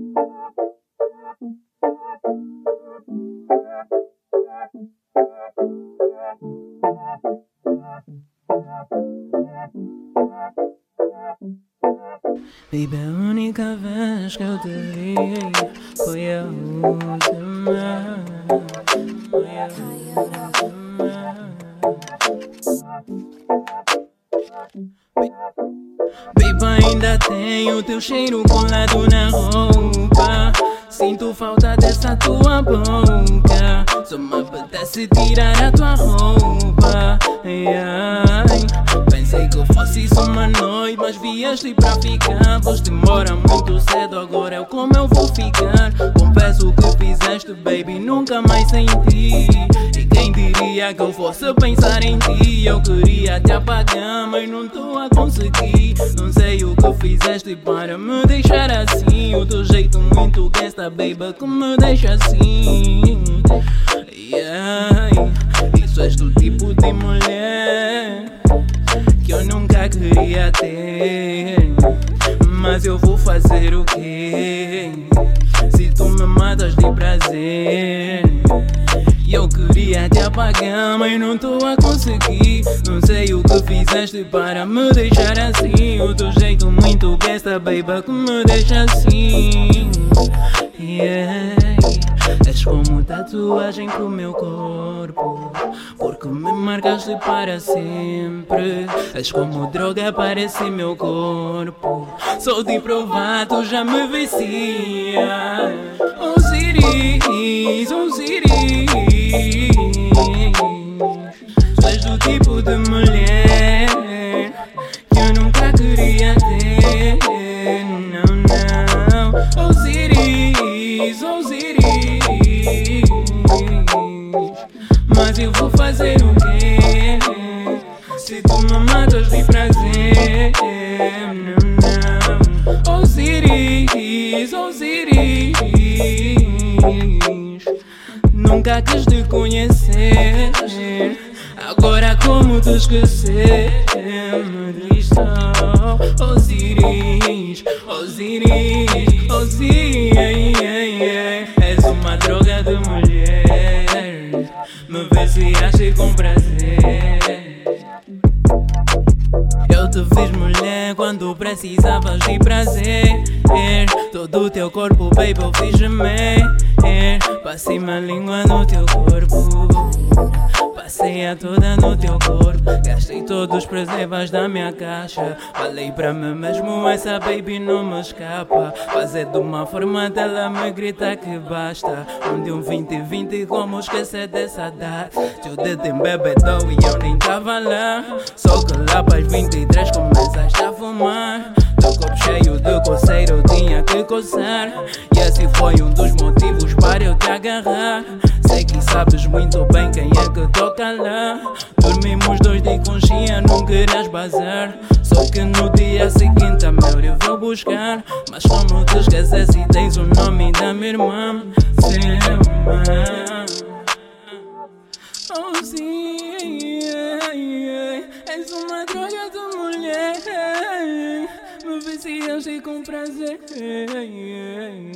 Baby, a única vez que eu te vi foi a última. Foi a última. Baby, ainda tenho teu cheiro colado na roupa. Sinto falta dessa tua boca. Só me apetece tirar a tua roupa. Pensei que fosse só uma noite, mas vieste pra ficar. Foste embora muito cedo, agora é como eu vou ficar. Confesso que fizeste, baby, nunca mais senti. E quem diria que eu fosse pensar em ti? Eu queria te apagar, mas não tô a conseguir. Não sei o que fizeste para me deixar assim. O teu jeito muito gangsta, baby, que me deixa assim. Isso és do tipo de mulher que eu nunca queria ter. Mas eu vou fazer o quê? Se tu me matas de prazer. E eu queria te apagar, mas não tô a conseguir. Não sei o que fizeste para me deixar assim. O teu jeito muito gangsta, baby, que me deixa assim. És como tatuagem pro meu corpo, porque me marcaste para sempre. És como droga para esse meu corpo. Só de provar tu já me vicia. Osiris, Osiris, tu és do tipo de mulher que eu nunca queria ter. Não, não. Osiris, Osiris, mas eu vou fazer o quê? Se tu me matas de prazer. Não, não. Osiris, Osiris, nunca quis te conhecer. Agora como te esquecer? Me diz só. Osiris, Osiris, Osiris, és uma droga de mulher. Me viciaste com prazer. Eu te fiz mulher quando precisavas de prazer. Todo o teu corpo, baby, eu fiz gemer. Passei minha língua no teu corpo, passei a toda no teu corpo. Gastei todos os preservas da minha caixa. Falei pra mim mesmo, essa baby não me escapa. Fazer de uma forma dela me grita que basta. De um 2020, como esquecer dessa data? Teu dedo em bebedou e eu nem tava lá. Só que lá para as 23 começaste a fumar. Teu corpo cheio de coceira, eu tinha que coçar. E esse foi um dos motivos para eu te agarrar. Sei que sabes muito bem quem é que toca lá. Dormimos dois de conchinha, não queres bazar. Só que no dia seguinte a Mary veio buscar. Mas como te esqueces e tens o nome da minha irmã, Selma. Oh sim, és uma droga de mulher. Me viciaste com prazer.